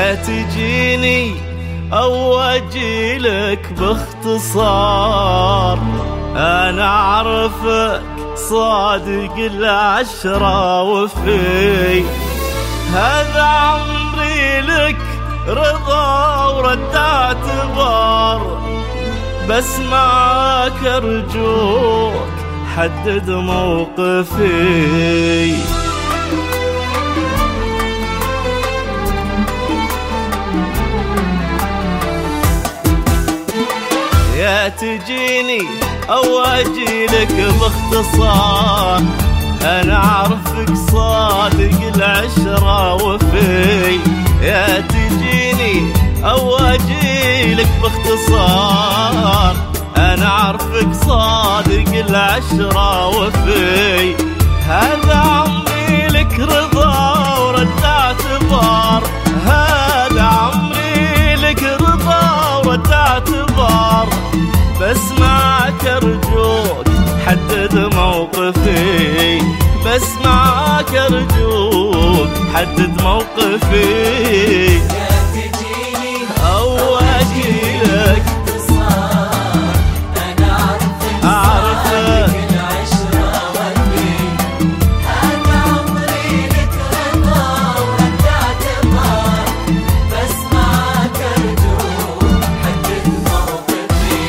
يا تجيني أو أجيلك باختصار، أنا أعرفك صادق العشرة وفي هذا عمري لك رضا ورد اعتبار، بس معاك أرجوك حدد موقفي. يا تجيني أو أجيلك باختصار، أنا أعرفك صادق العشرة وفي. يا تجيني أو أجيلك باختصار، أنا أعرفك صادق العشرة وفي هذا عمري لك رضا ورد اعتبار، هذا عمري لك رضا ورد اعتبار، بس معك أرجوك حدد موقفي، بس معك أرجوك حدد موقفي. يا تجيني أو أجيلك باختصار، أنا أعرفك صادق العشرة وفي هذا عمري لك رضا ورد اعتبار، بس معك أرجوك حدد موقفي.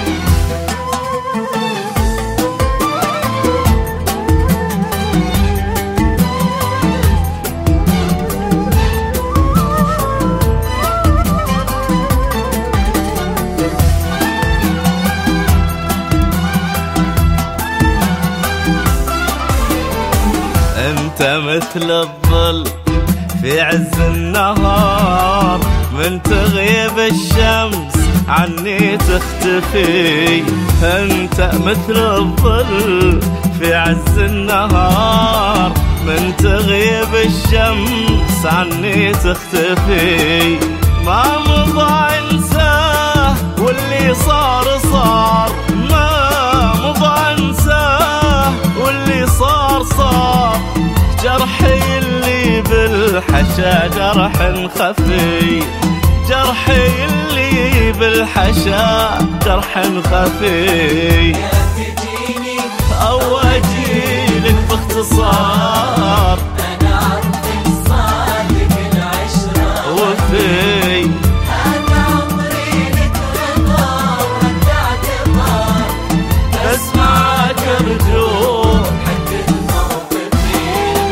أنت مثل الظل في عز النهار، من تغيب الشمس عني تختفي. أنت مثل الظل في عز النهار، من تغيب الشمس عني تختفي. ما مضى انساه واللي صار صار، ما مضى انساه واللي صار صار، جرحي اللي بالحشا جرح خفي، جرحي اللي بالحشا جرح خفي. يا تجيني أو أجيلك باختصار، أنا أعرفك صادق العشرة وفي هذا عمري لك رضا ورد اعتبار، بس معك أرجوك حدد موقفي.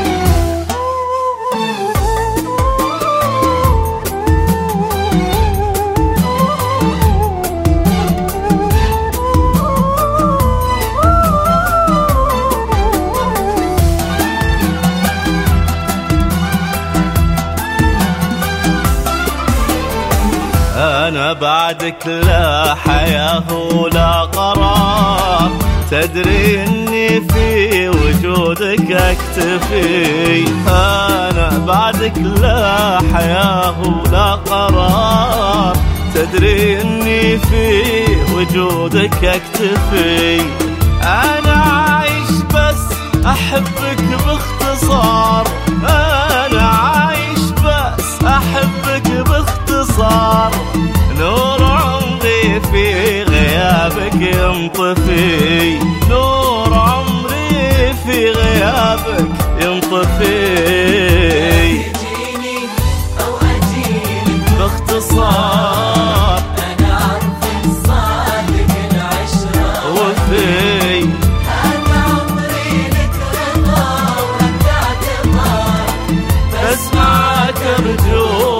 أنا بعدك لا حياة ولا قرار، تدري إني في وجودك أكتفي. أنا بعدك لا حياة ولا قرار، تدري إني في وجودك أكتفي. أنا عايش بس أحبك باختصار، أنا عايش بس أحبك باختصار، نور عمري في غيابك ينطفي، نور عمري في غيابك ينطفي. تجيني أو أجيلك باختصار، أنا أعرفك صادق العشرة وفي هذا عمري لك رضا ورد اعتبار، بس معك أرجوك